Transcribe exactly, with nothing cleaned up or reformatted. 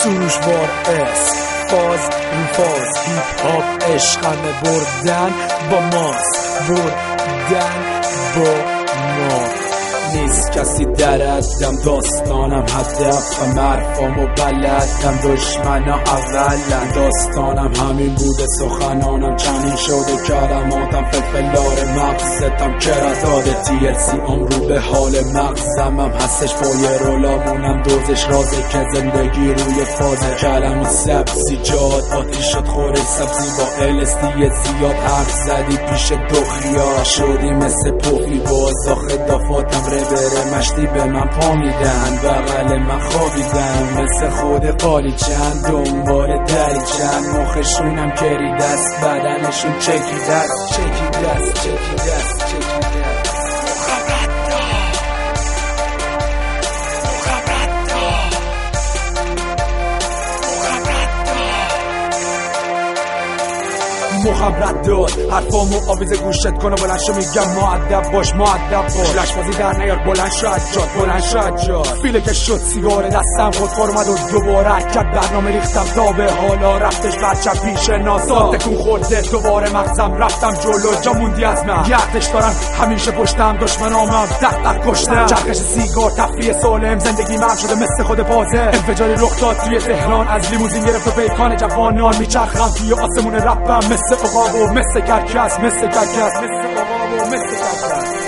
سروشوار اس فاز رو فاز هیپ هاپ عشقمه بردن با ماست بردن با ما نیست کسی دردم داستانم هدفم حرفامو بلدم دشمنا اولن داستانم همین بوده سخنانم چنین شده کلماتم فلفلار مغزتم کرا داده تی ال سی رو به حال مغزم هم هستش با یه رولامونم دوزش رازه که زندگی روی فازه کلم و سبزی جاد آتیش شد خوره سبزی با ال اس دی زیاد حرف زدی پیش دو خیال شدی مثل پوفی باز آخه دافاتم بره مشتی به من پا میدن بغل من خوابیدن مثل خود قالی چند دنبال دری چند مخشونم کری دست بدنشون چکی دست چکی دست چکی دست چکی دست مخبرت داد حرفامو آویزه گوشت کنه بلند شو میگم مؤدب باش مؤدب باش لش بازی در نیار بلند شو جاد بلند شو جاد فیله که شد سیگار دستم خود فار اومد و دوباره حرکت برنامه ریختم تا به حالا رفتش بچه پیش ناسا تکون خورده دوباره مغزم رفتم جلو جا موندی از من گردش دارم همیشه پشتم دشمنامم دق دق کشتم چرخش سیگار تفریح سالم زندگی من شده مثل خود بازه انفجاری رخ داد توی تهران از لیموزین گرفت و پیکان جوانان میچرخم توی آسمون رپم مثل عقاب و مثل کرکس مثل کرکس مثل عقاب و مثل کرکس